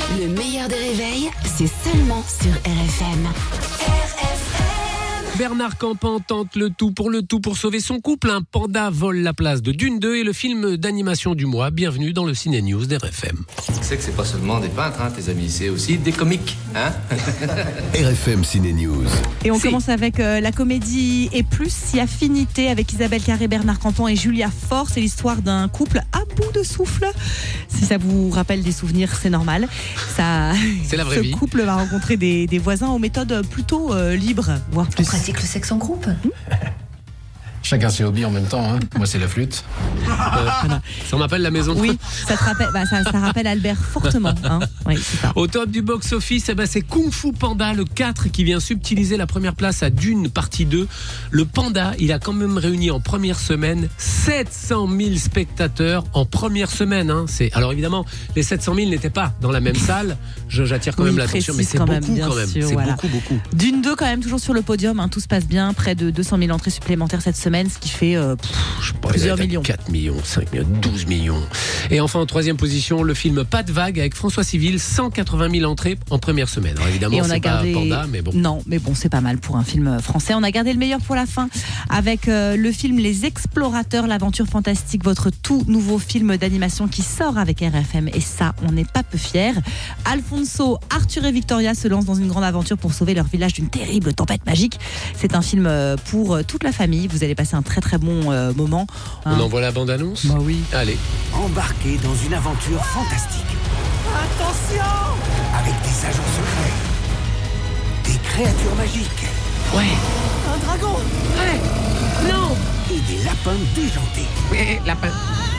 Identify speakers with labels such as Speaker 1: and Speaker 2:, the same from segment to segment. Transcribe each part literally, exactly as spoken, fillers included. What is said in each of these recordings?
Speaker 1: Le meilleur des réveils, c'est seulement sur R F M. R F M.
Speaker 2: Bernard Campan tente le tout pour le tout pour sauver son couple. Un panda vole la place de Dune deux et le film d'animation du mois. Bienvenue dans le Ciné News d'R F M.
Speaker 3: Tu sais que c'est pas seulement des peintres, hein, tes amis, c'est aussi des comiques, hein.
Speaker 4: R F M Ciné News.
Speaker 5: Et on
Speaker 2: C'est...
Speaker 5: commence avec euh, la comédie Et plus si affinité avec Isabelle Carré, Bernard Campan et Julia Fort. C'est l'histoire d'un couple à bout de souffle. Si ça vous rappelle des souvenirs, c'est normal. Ça,
Speaker 2: c'est la vraie
Speaker 5: ce
Speaker 2: vie.
Speaker 5: Ce couple va rencontrer des, des voisins aux méthodes plutôt euh, libres, voire plus.
Speaker 6: On pratique le sexe en groupe.
Speaker 7: Chacun ses hobbies en même temps, hein. Moi c'est la flûte.
Speaker 2: Euh, ça m'appelle la maison.
Speaker 5: Oui, ça te rappelle, bah, ça, ça rappelle Albert fortement. Hein. Oui, c'est ça.
Speaker 2: Au top du box-office, eh ben, c'est Kung Fu Panda, le quatre, qui vient subtiliser la première place à Dune, partie deux. Le Panda, il a quand même réuni en première semaine sept cent mille spectateurs en première semaine. Hein. C'est... Alors évidemment, les sept cent mille n'étaient pas dans la même salle. Je, j'attire quand
Speaker 5: oui,
Speaker 2: même l'attention, mais c'est
Speaker 5: quand
Speaker 2: beaucoup
Speaker 5: même,
Speaker 2: quand même.
Speaker 5: Sûr,
Speaker 2: c'est
Speaker 5: voilà.
Speaker 2: beaucoup, beaucoup.
Speaker 5: Dune deux, quand même, toujours sur le podium. Hein. Tout se passe bien. Près de deux cent mille entrées supplémentaires cette semaine, ce qui fait euh, pff,
Speaker 2: Je sais pas,
Speaker 5: plusieurs millions.
Speaker 2: quatre millions, cinq millions, douze millions. Et enfin, en troisième position, le film Pas de vague avec François Civil, cent quatre-vingt mille entrées en première semaine. Alors évidemment,
Speaker 5: Et on
Speaker 2: c'est
Speaker 5: a gardé...
Speaker 2: pas Panda, mais bon.
Speaker 5: Non, mais bon, c'est pas mal pour un film français. On a gardé le meilleur pour la fin avec euh, le film Les Explorateurs, l'aventure fantastique, votre tout nouveau film d'animation qui sort avec R F M. Et ça, on n'est pas peu fiers. Alfonso, Arthur et Victoria se lancent dans une grande aventure pour sauver leur village d'une terrible tempête magique. C'est un film pour toute la famille. Vous allez passer un très très bon euh, moment.
Speaker 2: On
Speaker 5: hein.
Speaker 2: envoie la bande-annonce ?
Speaker 5: Bah oui.
Speaker 2: Allez.
Speaker 8: Embarqué dans une aventure fantastique. Attention! Avec des agents secrets, des créatures magiques.
Speaker 2: Ouais.
Speaker 8: Un dragon!
Speaker 2: Ouais. Non.
Speaker 8: Et des lapins déjantés.
Speaker 2: Ouais, lapin.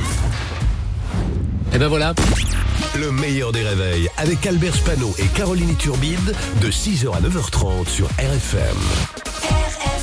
Speaker 2: Et ben voilà.
Speaker 4: Le meilleur des réveils avec Albert Spano et Caroline Turbide de six heures à neuf heures trente sur R F M.
Speaker 1: R F M.